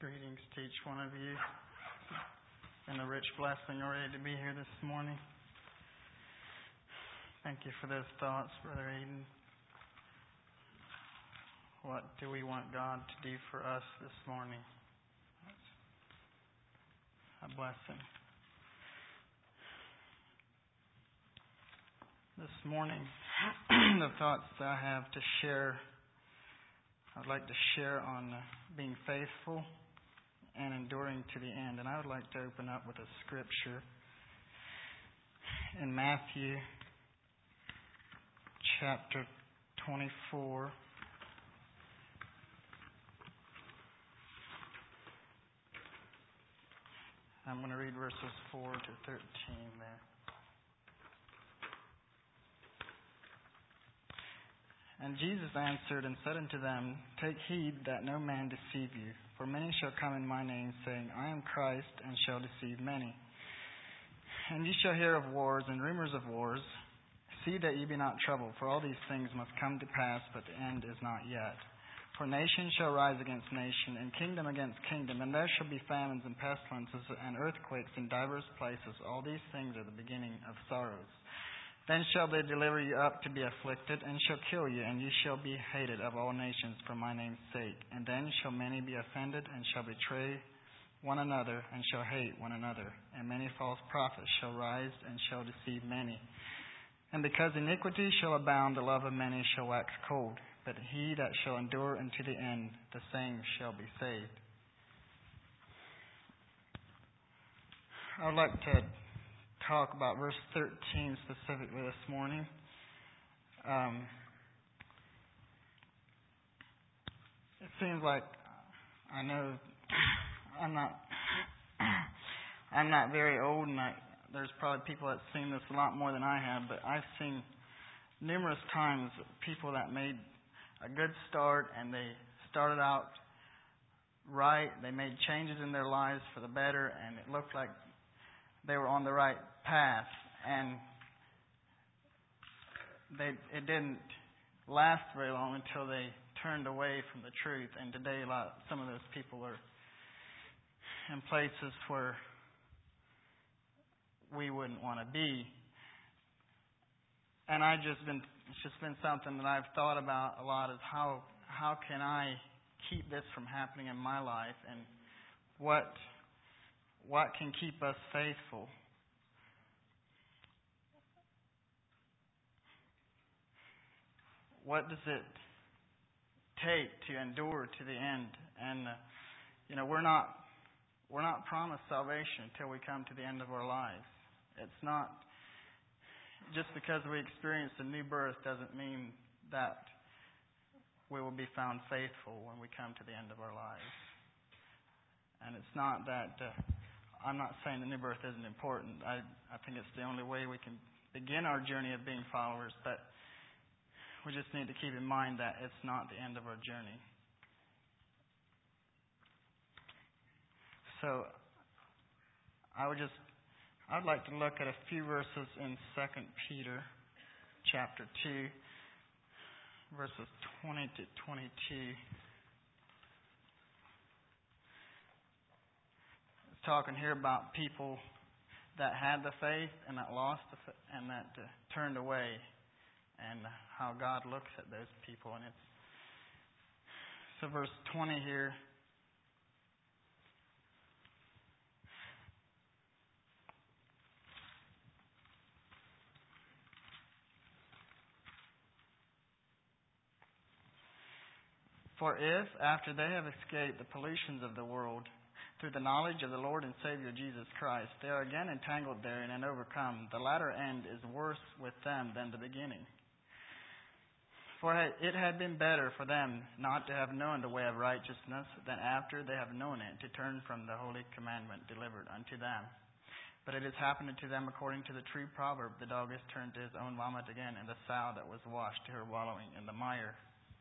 Greetings to each one of you, and a rich blessing already to be here this morning. Thank you for those thoughts, Brother Aiden. What do we want God to do for us this morning? That's a blessing. This morning, the thoughts that I have to share, I'd like to share on being faithful and enduring to the end. And I would like to open up with a scripture in Matthew chapter 24. I'm going to read verses 4 to 13 there. And Jesus answered and said unto them, Take heed that no man deceive you. For many shall come in my name, saying, I am Christ, and shall deceive many. And ye shall hear of wars and rumors of wars. See that ye be not troubled, for all these things must come to pass, but the end is not yet. For nation shall rise against nation, and kingdom against kingdom, and there shall be famines and pestilences and earthquakes in divers places. All these things are the beginning of sorrows. Then shall they deliver you up to be afflicted, and shall kill you, and ye shall be hated of all nations for my name's sake. And then shall many be offended, and shall betray one another, and shall hate one another. And many false prophets shall rise, and shall deceive many. And because iniquity shall abound, the love of many shall wax cold. But he that shall endure unto the end, the same shall be saved. I would like to talk about verse 13 specifically this morning. It seems like I know I'm not very old, and there's probably people that's seen this a lot more than I have, but I've seen numerous times people that made a good start and they started out right, they made changes in their lives for the better, and it looked like they were on the right path, and it didn't last very long until they turned away from the truth. And today, some of those people are in places where we wouldn't want to be. And it's just been something that I've thought about a lot, is how can I keep this from happening in my life, and what can keep us faithful? What does it take to endure to the end? And we're not promised salvation until we come to the end of our lives. It's not just because we experience a new birth doesn't mean that we will be found faithful when we come to the end of our lives. And it's not that I'm not saying the new birth isn't important. I think it's the only way we can begin our journey of being followers, but we just need to keep in mind that it's not the end of our journey. So I'd like to look at a few verses in 2 Peter chapter 2, verses 20 to 22. Talking here about people that had the faith and that lost and that turned away, and how God looks at those people. And so verse 20 here. For if, after they have escaped the pollutions of the world, through the knowledge of the Lord and Savior Jesus Christ, they are again entangled therein and overcome, the latter end is worse with them than the beginning. For it had been better for them not to have known the way of righteousness than after they have known it to turn from the holy commandment delivered unto them. But it has happened to them according to the true proverb, the dog is turned to his own vomit again, and the sow that was washed to her wallowing in the mire.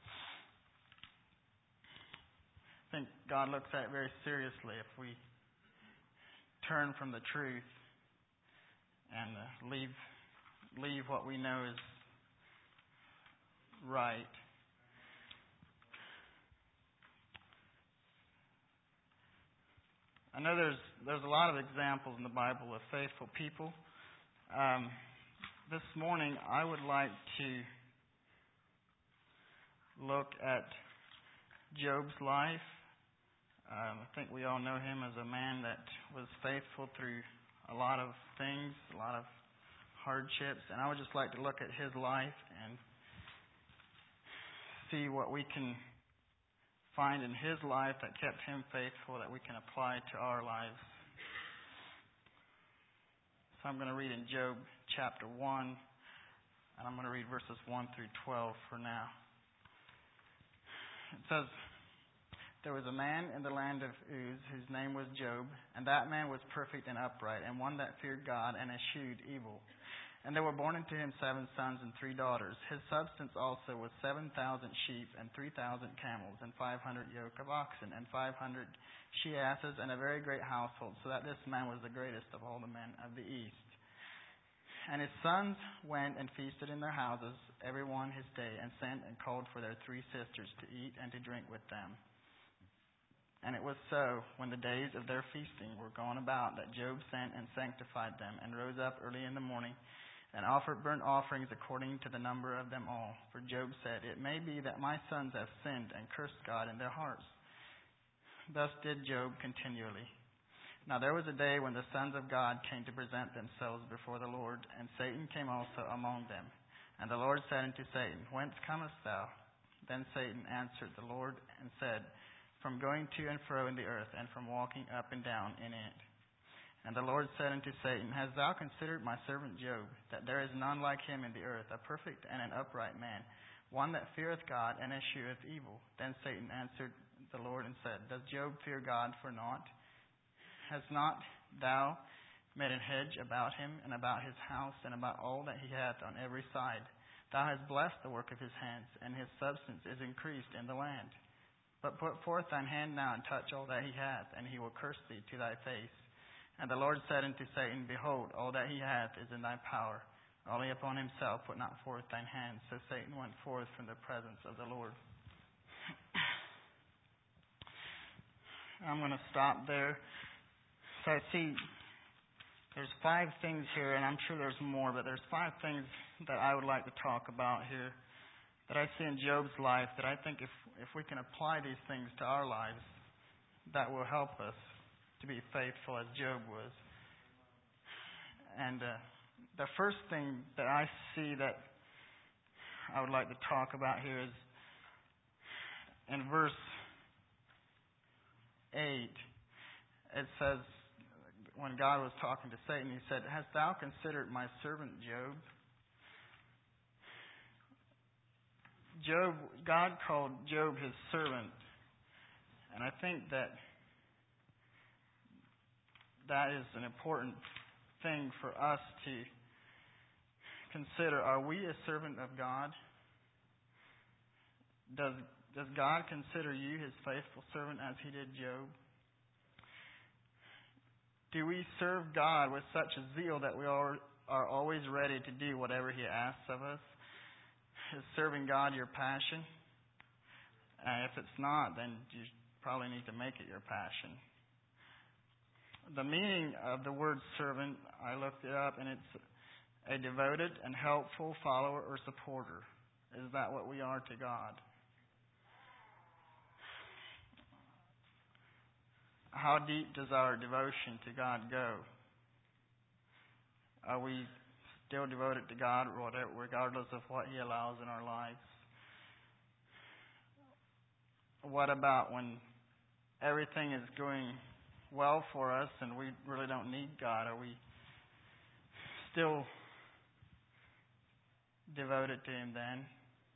I think God looks at it very seriously if we turn from the truth and leave what we know is right. I know there's a lot of examples in the Bible of faithful people. This morning, I would like to look at Job's life. I think we all know him as a man that was faithful through a lot of things, a lot of hardships, and I would just like to look at his life and see what we can find in his life that kept him faithful that we can apply to our lives. So I'm going to read in Job chapter 1, and I'm going to read verses 1 through 12 for now. It says, "There was a man in the land of Uz whose name was Job, and that man was perfect and upright, and one that feared God and eschewed evil. And there were born unto him 7 sons and 3 daughters. His substance also was 7,000 sheep and 3,000 camels and 500 yoke of oxen and 500 she-asses and a very great household, so that this man was the greatest of all the men of the east. And his sons went and feasted in their houses, every one his day, and sent and called for their 3 sisters to eat and to drink with them. And it was so, when the days of their feasting were gone about, that Job sent and sanctified them, and rose up early in the morning, and offered burnt offerings according to the number of them all. For Job said, It may be that my sons have sinned and cursed God in their hearts. Thus did Job continually. Now there was a day when the sons of God came to present themselves before the Lord, and Satan came also among them. And the Lord said unto Satan, Whence comest thou? Then Satan answered the Lord and said, From going to and fro in the earth, and from walking up and down in it. And the Lord said unto Satan, Hast thou considered my servant Job, that there is none like him in the earth, a perfect and an upright man, one that feareth God and escheweth evil? Then Satan answered the Lord and said, Does Job fear God for naught? Hast not thou made an hedge about him, and about his house, and about all that he hath on every side? Thou hast blessed the work of his hands, and his substance is increased in the land. But put forth thine hand now, and touch all that he hath, and he will curse thee to thy face. And the Lord said unto Satan, Behold, all that he hath is in thy power. Only upon himself put not forth thine hand. So Satan went forth from the presence of the Lord." I'm going to stop there. So I see there's 5 things here, and I'm sure there's more, but there's 5 things that I would like to talk about here that I see in Job's life that I think if we can apply these things to our lives, that will help us to be faithful as Job was. And the first thing that I see that I would like to talk about here is in verse 8. It says, when God was talking to Satan, he said, Hast thou considered my servant Job? God called Job his servant. And I think that is an important thing for us to consider. Are we a servant of God? Does God consider you his faithful servant as he did Job? Do we serve God with such a zeal that we are always ready to do whatever he asks of us? Is serving God your passion? If it's not, then you probably need to make it your passion. The meaning of the word servant, I looked it up, and it's a devoted and helpful follower or supporter. Is that what we are to God? How deep does our devotion to God go? Are we still devoted to God regardless of what he allows in our lives? What about when everything is going well for us and we really don't need God? Are we still devoted to him then?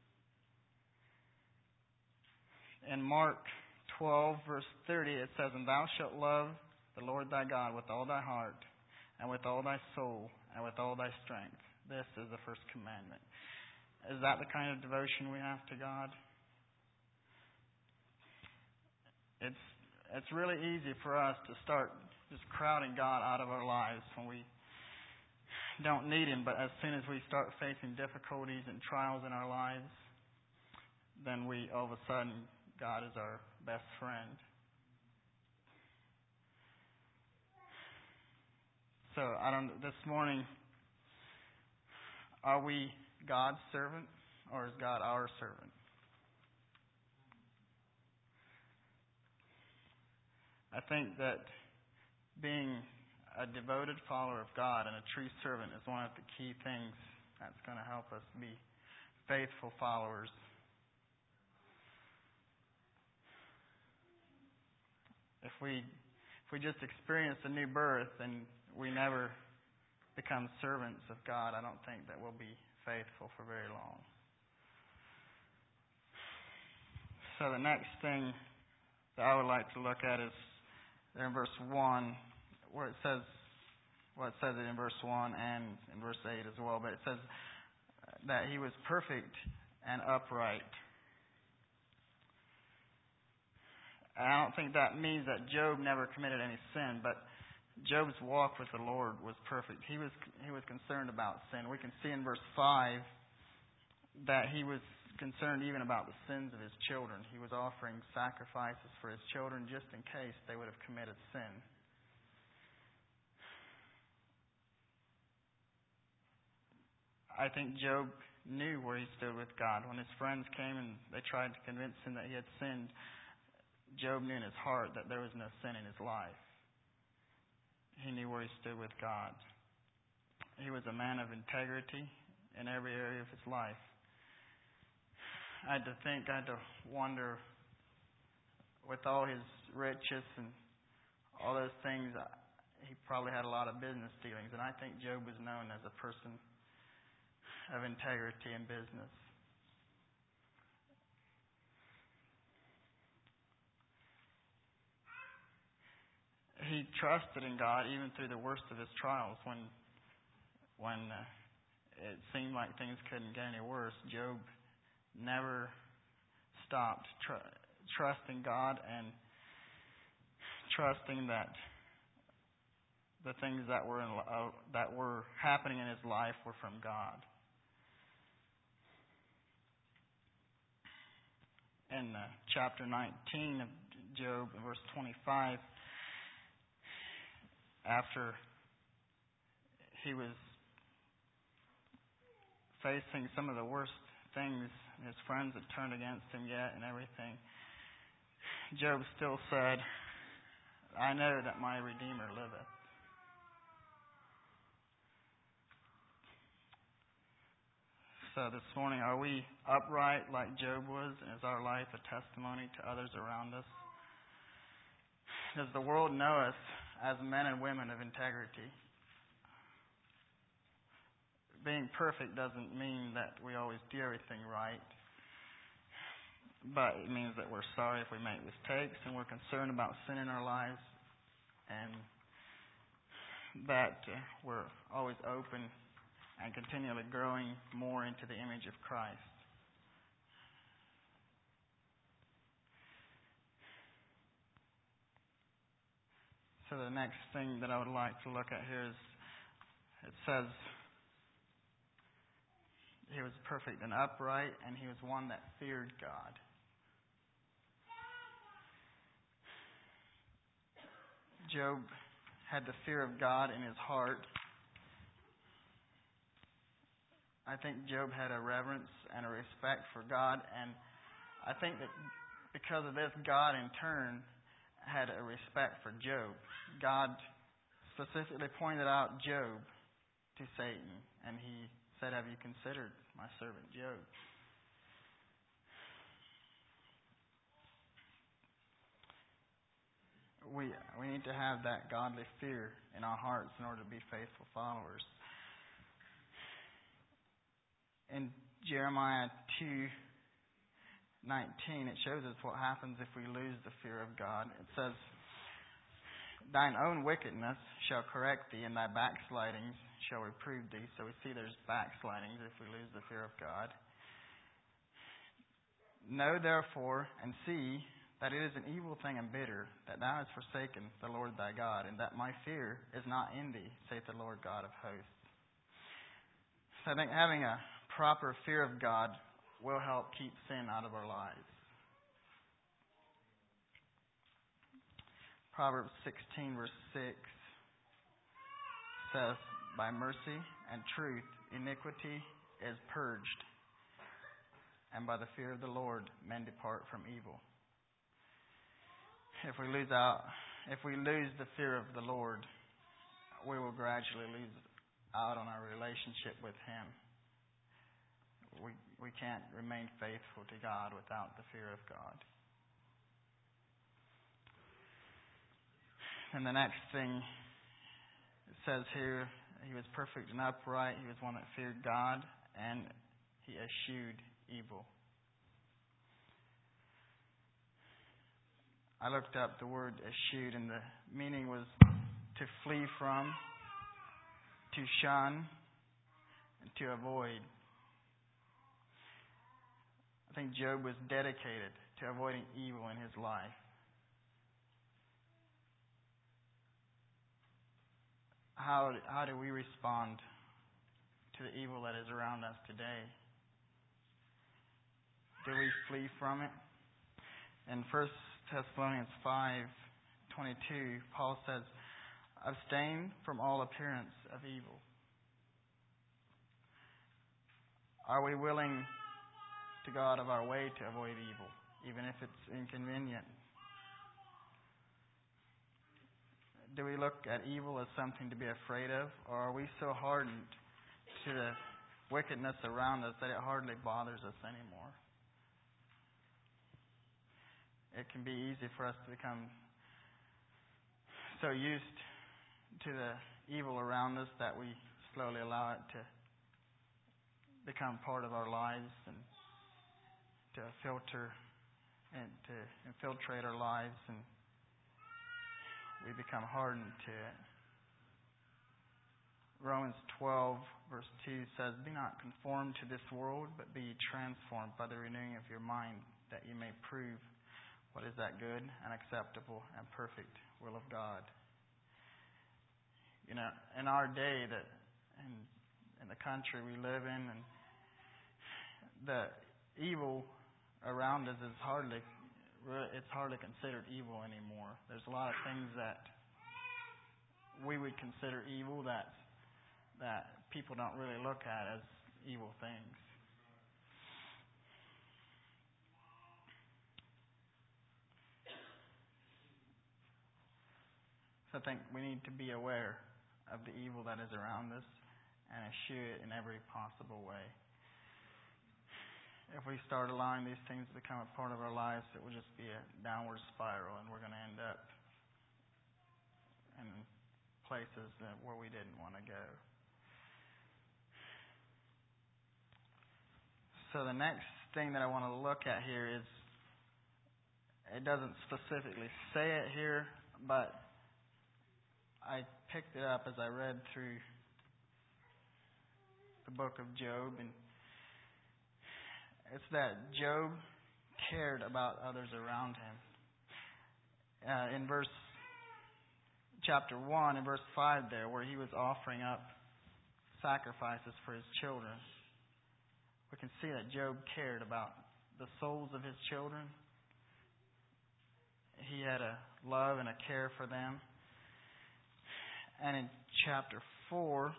In Mark 12, verse 30, it says, And thou shalt love the Lord thy God with all thy heart, and with all thy soul, and with all thy strength. This is the first commandment. Is that the kind of devotion we have to God? It's really easy for us to start just crowding God out of our lives when we don't need him, but as soon as we start facing difficulties and trials in our lives, then all of a sudden, God is our best friend. So, this morning, are we God's servant or is God our servant? I think that being a devoted follower of God and a true servant is one of the key things that's going to help us be faithful followers. If we just experience a new birth and we never become servants of God, I don't think that we'll be faithful for very long. So the next thing that I would like to look at is there in verse 1, where it says, well, it says it in verse 1 and in verse 8 as well, but it says that he was perfect and upright. And I don't think that means that Job never committed any sin, but Job's walk with the Lord was perfect. He was concerned about sin. We can see in verse 5 that he was concerned even about the sins of his children. He was offering sacrifices for his children just in case they would have committed sin. I think Job knew where he stood with God. When his friends came and they tried to convince him that he had sinned, Job knew in his heart that there was no sin in his life. He knew where he stood with God. He was a man of integrity in every area of his life. I had to wonder, with all his riches and all those things, he probably had a lot of business dealings. And I think Job was known as a person of integrity in business. He trusted in God even through the worst of his trials. When it seemed like things couldn't get any worse, Job never stopped trusting God and trusting that the things that were happening in his life were from God. In chapter 19 of Job, verse 25, after he was facing some of the worst things, his friends had turned against him yet and everything, Job still said, "I know that my Redeemer liveth." So this morning, are we upright like Job was? And is our life a testimony to others around us? Does the world know us as men and women of integrity? Being perfect doesn't mean that we always do everything right, but it means that we're sorry if we make mistakes and we're concerned about sin in our lives, and that we're always open and continually growing more into the image of Christ. So the next thing that I would like to look at here is, it says he was perfect and upright, and he was one that feared God. Job had the fear of God in his heart. I think Job had a reverence and a respect for God, and I think that because of this, God in turn had a respect for Job. God specifically pointed out Job to Satan, and he said, "Have you considered my servant Job?" We need to have that godly fear in our hearts in order to be faithful followers. In Jeremiah 2:19, it shows us what happens if we lose the fear of God. It says, "Thine own wickedness shall correct thee, and thy backslidings shall reprove thee." So we see there's backslidings if we lose the fear of God. "Know therefore and see that it is an evil thing and bitter, that thou hast forsaken the Lord thy God, and that my fear is not in thee, saith the Lord God of hosts." So I think having a proper fear of God will help keep sin out of our lives. Proverbs 16 verse 6 says, by mercy and truth iniquity is purged, and by the fear of the Lord men depart from evil. If we lose the fear of the Lord, we will gradually lose out on our relationship with Him. We can't remain faithful to God without the fear of God. And the next thing it says here, he was perfect and upright. He was one that feared God, and he eschewed evil. I looked up the word eschewed, and the meaning was to flee from, to shun, and to avoid. I think Job was dedicated to avoiding evil in his life. How do we respond to the evil that is around us today? Do we flee from it? In 1 Thessalonians 5:22, Paul says, abstain from all appearance of evil. Are we willing to go out of our way to avoid evil, even if it's inconvenient? Do we look at evil as something to be afraid of, or are we so hardened to the wickedness around us that it hardly bothers us anymore? It can be easy for us to become so used to the evil around us that we slowly allow it to become part of our lives and to filter and to infiltrate our lives, and we become hardened to it. Romans 12 verse 2 says, be not conformed to this world, but be transformed by the renewing of your mind, that you may prove what is that good and acceptable and perfect will of God. You know, in our day, that in the country we live in, and the evil around us is hardly considered evil anymore. There's a lot of things that we would consider evil that people don't really look at as evil things. So I think we need to be aware of the evil that is around us and eschew it in every possible way. If we start allowing these things to become a part of our lives, it will just be a downward spiral, and we're going to end up in places where we didn't want to go. So the next thing that I want to look at here is, it doesn't specifically say it here, but I picked it up as I read through the book of Job, and it's that Job cared about others around him. In chapter 1, in verse 5 there, where he was offering up sacrifices for his children, we can see that Job cared about the souls of his children. He had a love and a care for them. And in chapter 4,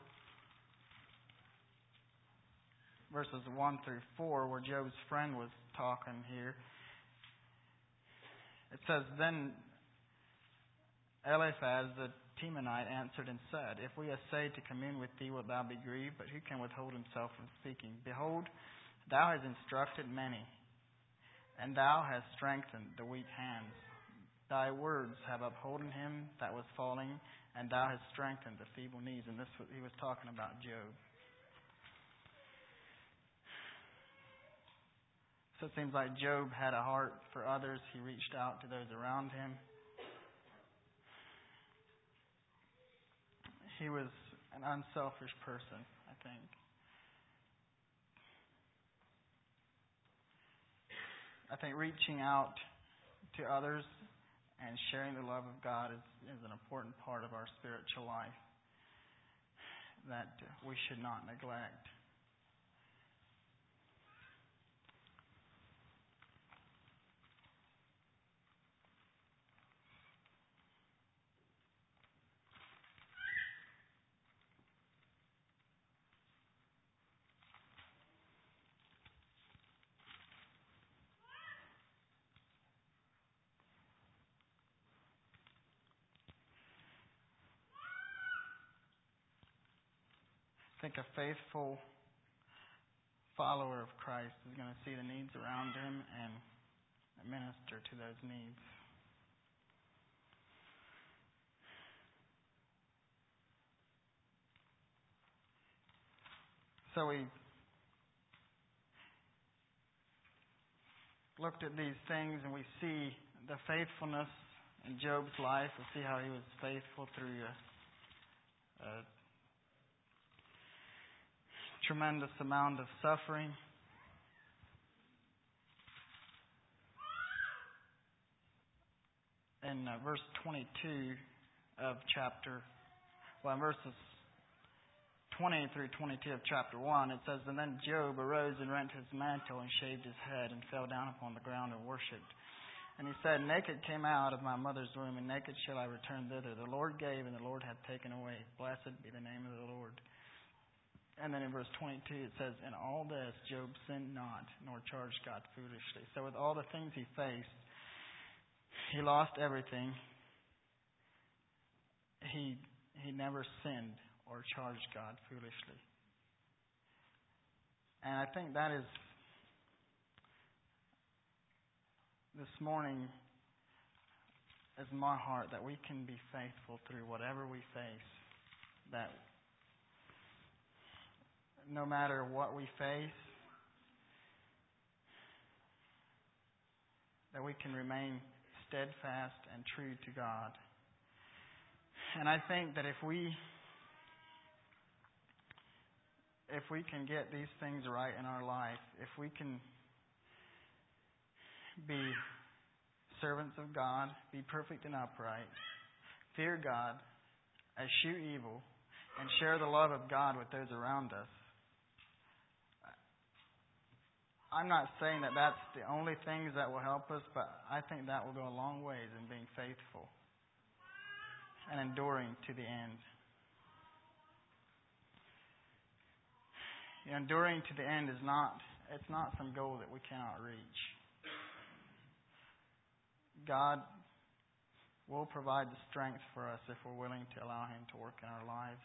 verses 1 through 4, where Job's friend was talking here, it says, then Eliphaz the Temanite answered and said, if we essay to commune with thee, wilt thou be grieved? But who can withhold himself from speaking? Behold, thou hast instructed many, and thou hast strengthened the weak hands. Thy words have upholden him that was falling, and thou hast strengthened the feeble knees. And this, he was talking about Job. So it seems like Job had a heart for others. He reached out to those around him. He was an unselfish person, I think. I think reaching out to others and sharing the love of God is an important part of our spiritual life that we should not neglect. think a faithful follower of Christ is going to see the needs around him and minister to those needs. So we looked at these things and we see the faithfulness in Job's life. We see how he was faithful through a tremendous amount of suffering. In verse 22 of verses 20 through 22 of chapter 1, it says, "And then Job arose and rent his mantle and shaved his head and fell down upon the ground and worshipped. And he said, Naked came I out of my mother's womb, and naked shall I return thither. The Lord gave, and the Lord hath taken away. Blessed be the name of the Lord." And then in verse 22 it says, "In all this Job sinned not, nor charged God foolishly." So with all the things he faced, he lost everything. He never sinned or charged God foolishly. And I think that is, this morning, is my heart, that we can be faithful through whatever we face. That no matter what we face, that we can remain steadfast and true to God. And I think that if we can get these things right in our life, if we can be servants of God, be perfect and upright, fear God, eschew evil, and share the love of God with those around us. I'm not saying that that's the only things that will help us, but I think that will go a long ways in being faithful and enduring to the end. Enduring to the end is not some goal that we cannot reach. God will provide the strength for us if we're willing to allow Him to work in our lives.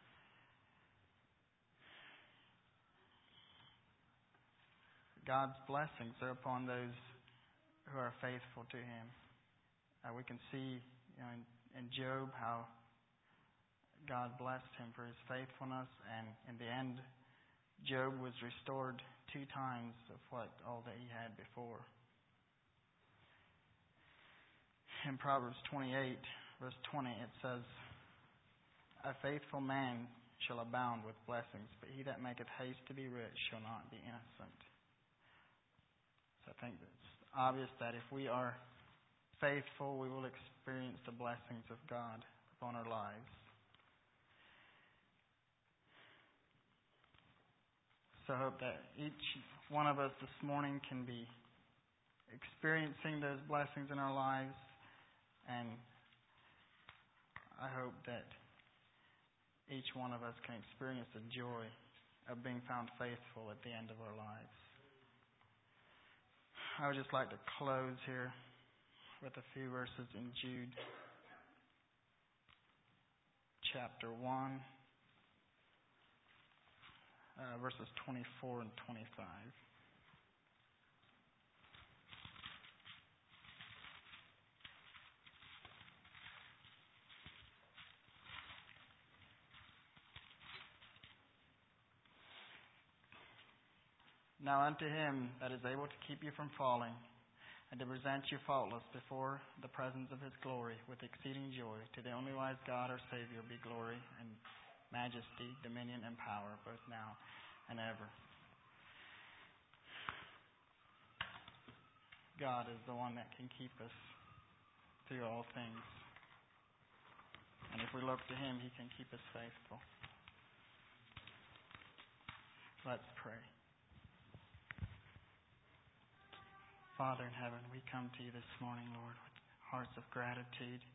God's blessings are upon those who are faithful to Him. We can see in Job how God blessed him for his faithfulness, and in the end, Job was restored 2 times of all that he had before. In Proverbs 28, verse 20, it says, "A faithful man shall abound with blessings, but he that maketh haste to be rich shall not be innocent." So I think it's obvious that if we are faithful, we will experience the blessings of God upon our lives. So I hope that each one of us this morning can be experiencing those blessings in our lives, and I hope that each one of us can experience the joy of being found faithful at the end of our lives. I would just like to close here with a few verses in Jude chapter 1. Verses 24 and 25. "Now unto Him that is able to keep you from falling, and to present you faultless before the presence of His glory with exceeding joy, to the only wise God our Savior be glory and majesty, dominion, and power, both now and ever." God is the one that can keep us through all things. And if we look to Him, He can keep us faithful. Let's pray. Father in heaven, we come to You this morning, Lord, with hearts of gratitude.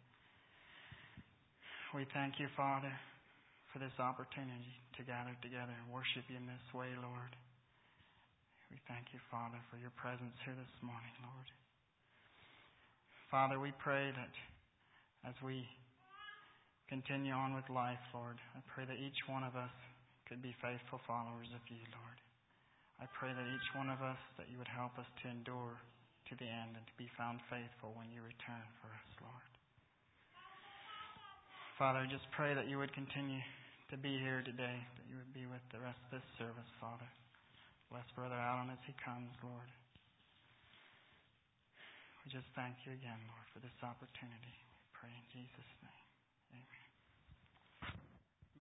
We thank You, Father, for this opportunity to gather together and worship You in this way, Lord. We thank You, Father, for Your presence here this morning, Lord. Father, we pray that as we continue on with life, Lord, I pray that each one of us could be faithful followers of you, Lord. I pray that each one of us, that you would help us to endure to the end and to be found faithful when you return for us, Lord. Father, I just pray that you would continue to be here today, that you would be with the rest of this service, Father. Bless Brother Alan as he comes, Lord. We just thank you again, Lord, for this opportunity. We pray in Jesus' name. Amen.